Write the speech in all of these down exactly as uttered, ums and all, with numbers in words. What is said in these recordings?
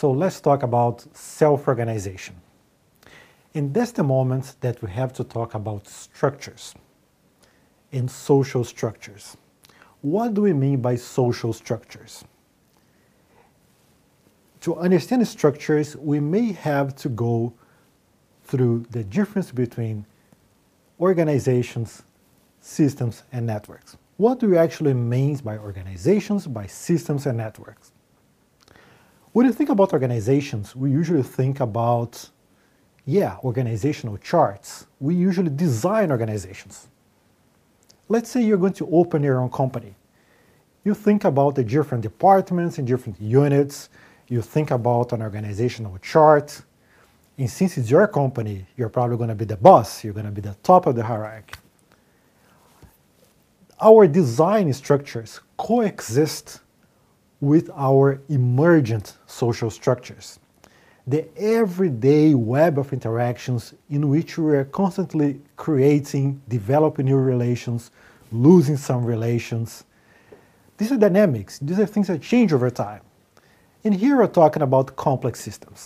So let's talk about self-organization. And that's the moment that we have to talk about structures and social structures. What do we mean by social structures? To understand structures, we may have to go through the difference between organizations, systems, and networks. What do we actually mean by organizations, by systems, and networks? When you think about organizations, we usually think about, yeah, organizational charts. We usually design organizations. Let's say you're going to open your own company. You think about the different departments and different units. You think about an organizational chart. And since it's your company, you're probably going to be the boss. You're going to be the top of the hierarchy. Our design structures coexist with our emergent social structures, the everyday web of interactions in which we are constantly creating, developing new relations, losing some relations. These are dynamics. These are things that change over time. And here we're talking about complex systems.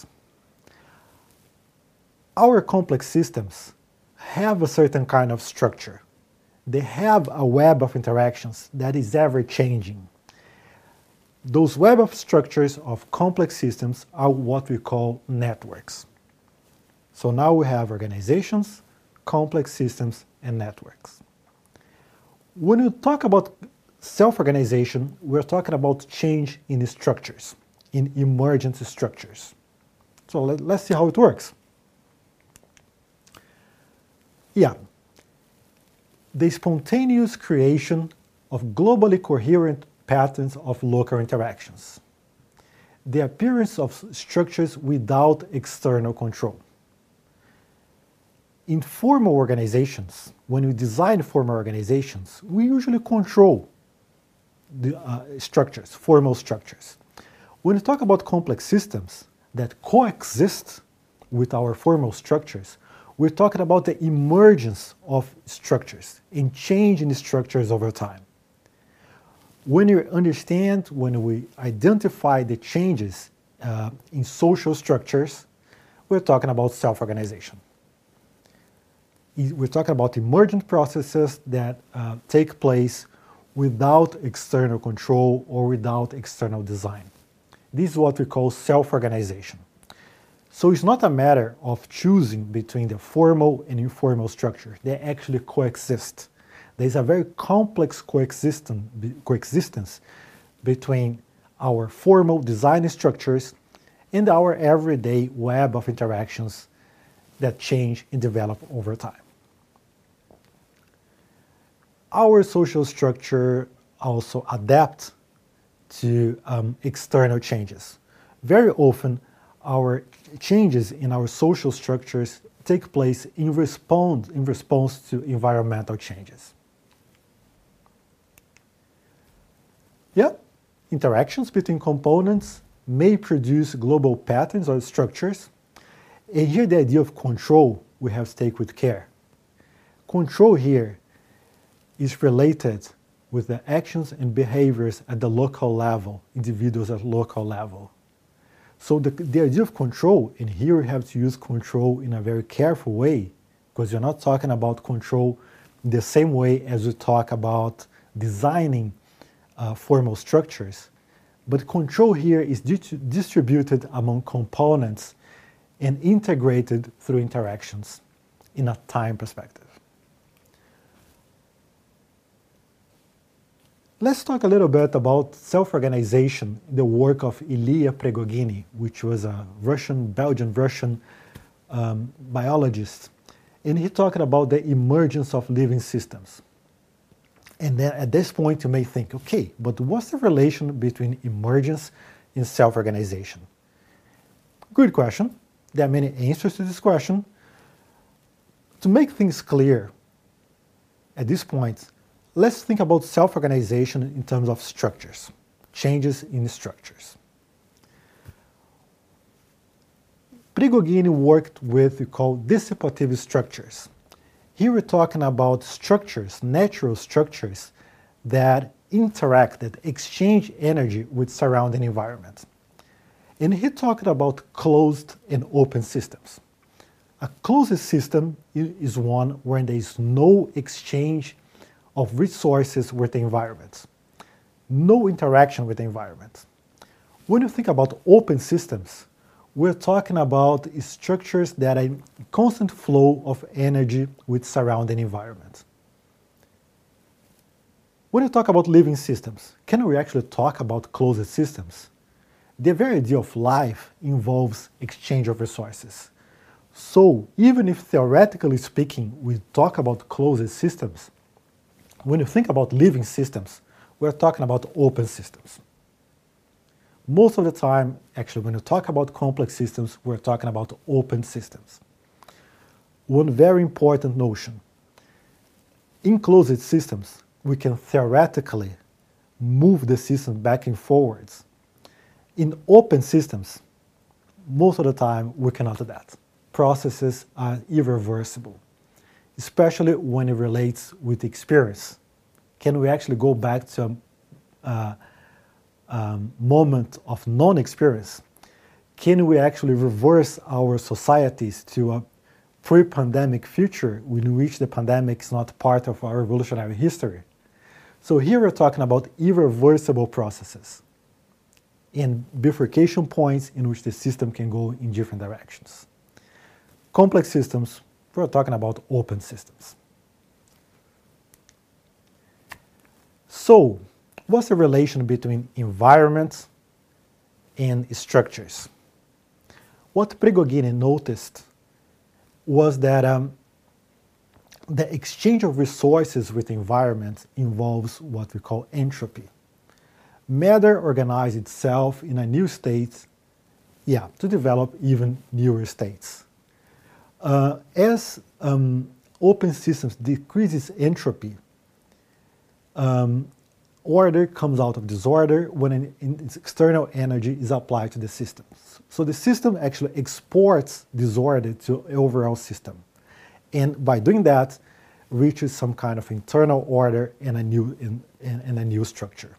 Our complex systems have a certain kind of structure. They have a web of interactions that is ever changing. Those web of structures of complex systems are what we call networks. So now we have organizations, complex systems, and networks. When you talk about self-organization, we're talking about change in structures, in emergent structures. So let, let's see how it works. Yeah. The spontaneous creation of globally coherent patterns of local interactions. The appearance of structures without external control. In formal organizations, when we design formal organizations, we usually control the uh, structures, formal structures. When we talk about complex systems that coexist with our formal structures, we're talking about the emergence of structures and change in the structures over time. When you understand, when we identify the changes uh, in social structures, we're talking about self-organization. We're talking about emergent processes that uh, take place without external control or without external design. This is what we call self-organization. So it's not a matter of choosing between the formal and informal structure. They actually coexist. There's a very complex coexistence between our formal design structures and our everyday web of interactions that change and develop over time. Our social structure also adapts to um, external changes. Very often, our changes in our social structures take place in response, in response to environmental changes. Yeah, interactions between components may produce global patterns or structures. And here the idea of control we have to take with care. Control here is related with the actions and behaviors at the local level, individuals at local level. So the, the idea of control, and here we have to use control in a very careful way, because you're not talking about control in the same way as we talk about designing uh, formal structures, but control here is distributed among components and integrated through interactions in a time perspective. Let's talk a little bit about self-organization, the work of Ilya Prigogine, which was a Russian, Belgian-Russian um, biologist. And he talked about the emergence of living systems. And then at this point you may think, okay, but what's the relation between emergence and self-organization? Good question. There are many answers to this question. To make things clear at this point, let's think about self-organization in terms of structures, changes in structures. Prigogine worked with what we call dissipative structures. Here we're talking about structures, natural structures that interact, that exchange energy with surrounding environment. And he talked about closed and open systems. A closed system is one where there is no exchange of resources with the environment, no interaction with the environment. When you think about open systems, we're talking about structures that are in constant flow of energy with surrounding environment. When you talk about living systems, can we actually talk about closed systems? The very idea of life involves exchange of resources. So even if theoretically speaking, we talk about closed systems, when you think about living systems, we're talking about open systems. Most of the time, actually, when you talk about complex systems, we're talking about open systems. One very important notion. In closed systems, we can theoretically move the system back and forwards. In open systems, most of the time, we cannot do that. Processes are irreversible, especially when it relates with experience. Can we actually go back to a uh, um, moment of non-experience? Can we actually reverse our societies to a pre-pandemic future in which the pandemic is not part of our evolutionary history? So here we're talking about irreversible processes and bifurcation points in which the system can go in different directions. Complex systems, we're talking about open systems. So, what's the relation between environment and structures? What Prigogine noticed was that um, the exchange of resources with the environment involves what we call entropy. Matter organizes itself in a new state, yeah, to develop even newer states. Uh, as um, open systems decreases entropy, um, order comes out of disorder when an, an external energy is applied to the system. So the system actually exports disorder to the overall system. And by doing that, reaches some kind of internal order and a new, in, in, in a new structure.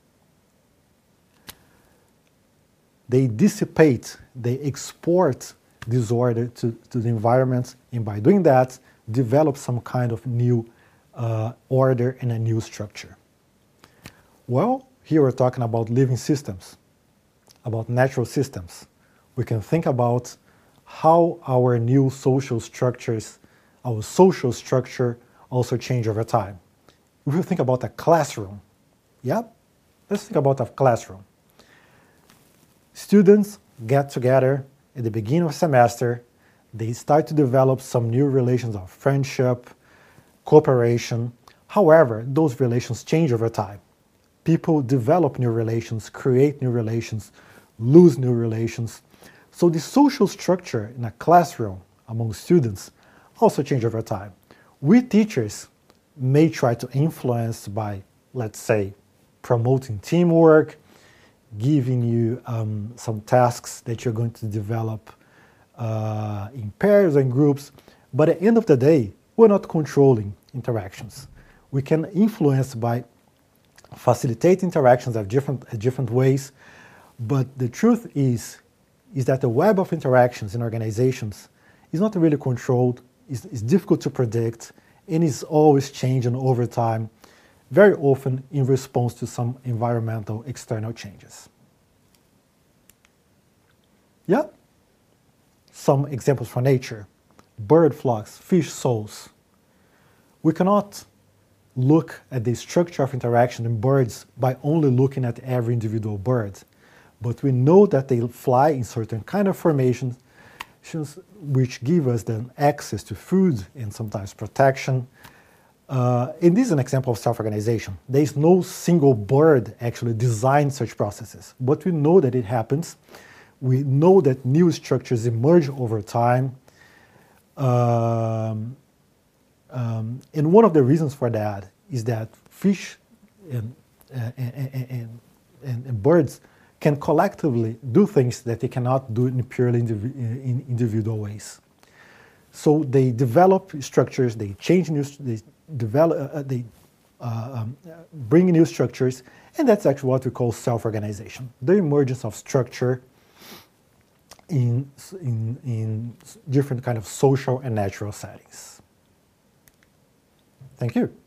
They dissipate, they export disorder to, to the environment, and by doing that, develop some kind of new uh, order and a new structure. Well, here we're talking about living systems, about natural systems. We can think about how our new social structures, our social structure also change over time. If you think about a classroom, yeah, let's think about a classroom. Students get together at the beginning of the semester, they start to develop some new relations of friendship, cooperation. However, those relations change over time. People develop new relations, create new relations, lose new relations. So the social structure in a classroom among students also change over time. We teachers may try to influence by, let's say, promoting teamwork, giving you um, some tasks that you're going to develop uh, in pairs and groups, but at the end of the day, we're not controlling interactions. We can influence by facilitate interactions at different, at different ways, but the truth is, is that the web of interactions in organizations is not really controlled, is, is difficult to predict, and is always changing over time, very often in response to some environmental external changes. Yeah? Some examples from nature. Bird flocks, fish souls. We cannot look at the structure of interaction in birds by only looking at every individual bird, but we know that they fly in certain kind of formations which give us then access to food and sometimes protection. Uh, and this is an example of self-organization. There is no single bird actually designed such processes, but we know that it happens. We know that new structures emerge over time. Um, um, and one of the reasons for that is that fish and, and, and, and, and birds can collectively do things that they cannot do in purely indiv in individual ways. So they develop structures, they change new, they develop, uh, they uh, um, bring new structures, and that's actually what we call self-organization. The emergence of structure in, in, in different kind of social and natural settings. Thank you.